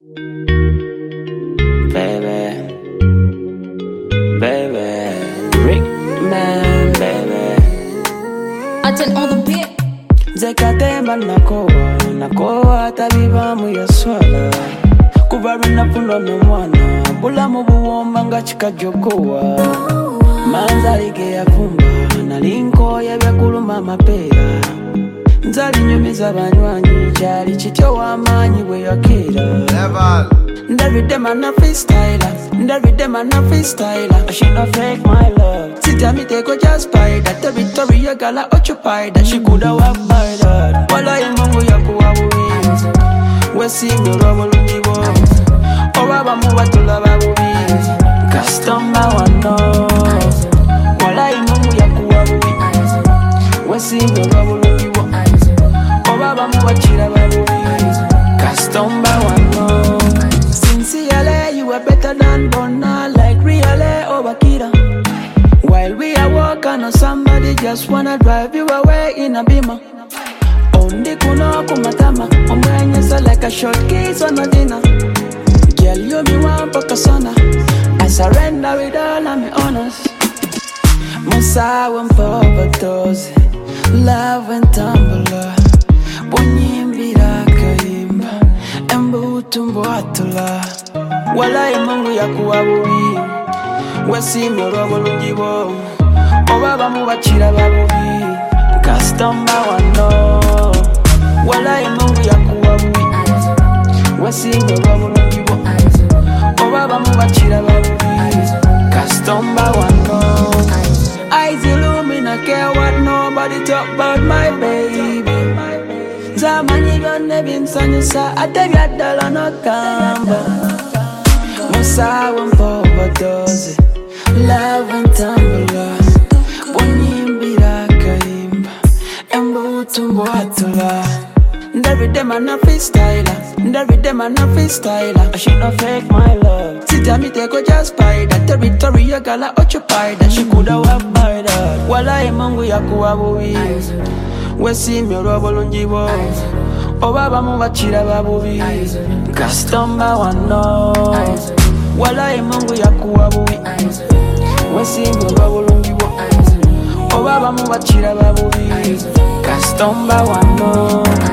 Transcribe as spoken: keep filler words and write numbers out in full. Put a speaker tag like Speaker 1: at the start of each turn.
Speaker 1: Baby, baby, Rick man, baby.
Speaker 2: I did all the beat.
Speaker 1: Zekatemba nakowa, nakowa tabiba mu yaswala. Kubaru nafundo mwana, bula mu buwomba nga chikajokowa. Manzali ge yafumba, nalinko yebekuluma mapera. Nzali nyumiza banywanyi, chali chityo wamanyi bwe yakira.
Speaker 3: Level.
Speaker 1: Everyday man a freestyler, everyday man a freestyler. She no fake my love. Sit down me take a just by that. Territory a gala occupy that. She coulda walk by that. Wala imungu ya kuwa buwi. We see me robo lungibo. Owa ba muwa tula ba buwi. Customer wano. Wala imungu ya kuwa buwi. We see me robo lungibo. Owa ba muwa chira ba buwi. Customer wano. Sincerely, you are better than Donna, like Riale or Bakira. While we are walking on somebody just wanna drive you away in a beamer. Only kuno kumatama, omwenyesa like a short case on a dinner. Girl, you me one pakasana. I surrender with all of my honors. Musa went overdose, love and tumbler. Bunyimbira kaimba, embu tumbo atula. Wala imungu ya kuwa buwi. Wesi morobo lungibo. Obaba mubachira babuwi. Customer wano. Wala imungu ya kuwa buwi. Wesi morobo lungibo. Obaba mubachira babuwi. Customer wano. Eyes illumina care what nobody talk about my baby. Zamani gone binsanyusa atebya ddala nakamba. Musa wempa overdose, love and tumbler. Bunyimbira kaimba, embu tumbo atula. Everyday man a freestyler, everyday man a freestyler. She no fake my love. Sit down me take a just by that. Territory a gala occupy that. She coulda walk by that. Wala imungu ya kuwa buwi. We see me robo lungibo. Obaba mubachira babubi. Customer wano. Wala imungu ya kuwa buwi. We see me robo lungibo. Obaba mubachira babubi. Customer wano.